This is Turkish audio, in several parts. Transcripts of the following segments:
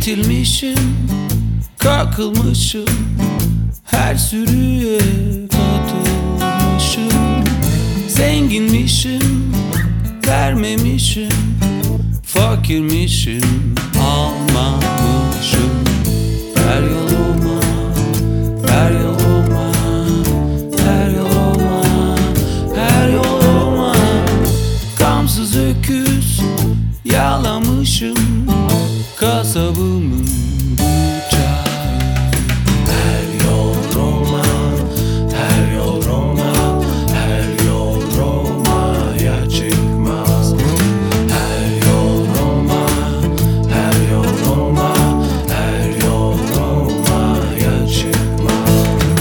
Eğitilmişim, kakılmışım, her sürüye katılmışım. Zenginmişim, vermemişim, fakirmişim, almamışım. Her yoluma, her yoluma, her yoluma, her yoluma. Gamsız öküz yalamışım, kasabımın bıçağı. Her yol Roma, her yol Roma, her yol Roma'ya çıkmaz. Her yol Roma, her yol Roma, her yol Roma'ya çıkmaz.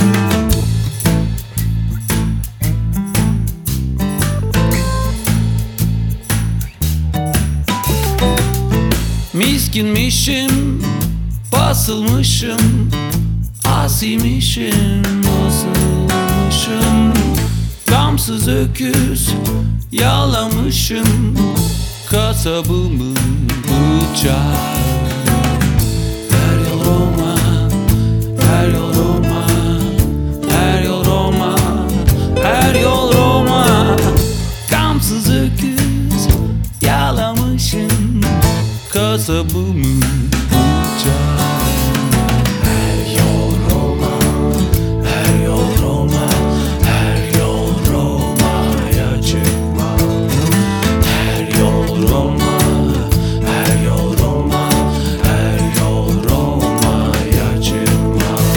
Miskinmişim, basılmışım, asimişim, asılmışım. Gamsız öküz yalamışım, kasabımın bıçağı. Her yol Roma, her yol Roma, her yol Roma, her yol Roma. Gamsız öküz yalamışım, kasabımın bıçağı. Her yol Roma, her yol Roma, her yol Roma'ya çıkmaz. Her yol Roma, her yol Roma, her yol Roma'ya çıkmaz.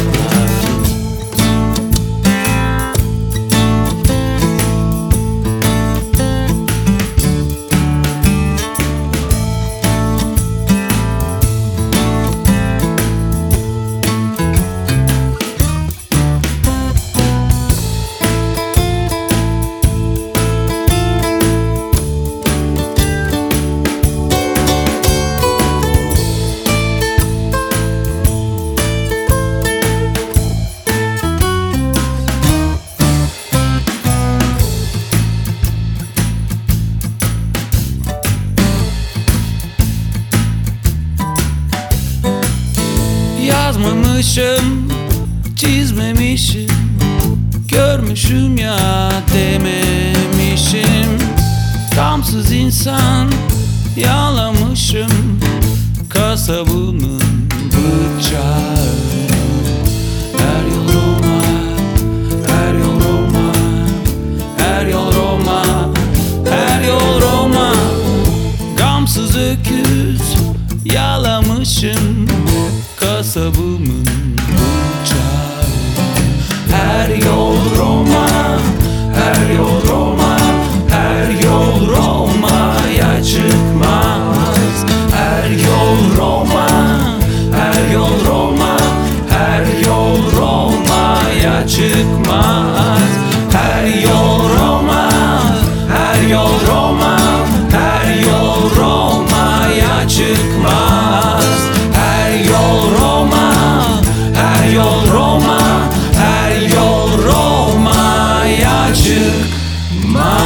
Yazmamışım, çizmemişim, görmüşüm ya dememişim. Gamsız insan yalamışım, kasabımın bıçağı. Her yol Roma, her yol Roma, her yol Roma, her yol Roma. Gamsız öküz yalamışım, kasabımın bıçağı. Her yol Roma, her yol Roma, her yol Roma'ya çıkmaz. Her yol Roma, her yol Roma, her yol Roma'ya çıkmaz. Her yol Roma, her yol Roma, her yol Roma'ya çıkmaz. Her yol Roma, her yol Roma, her yol Roma'ya çıkmaz.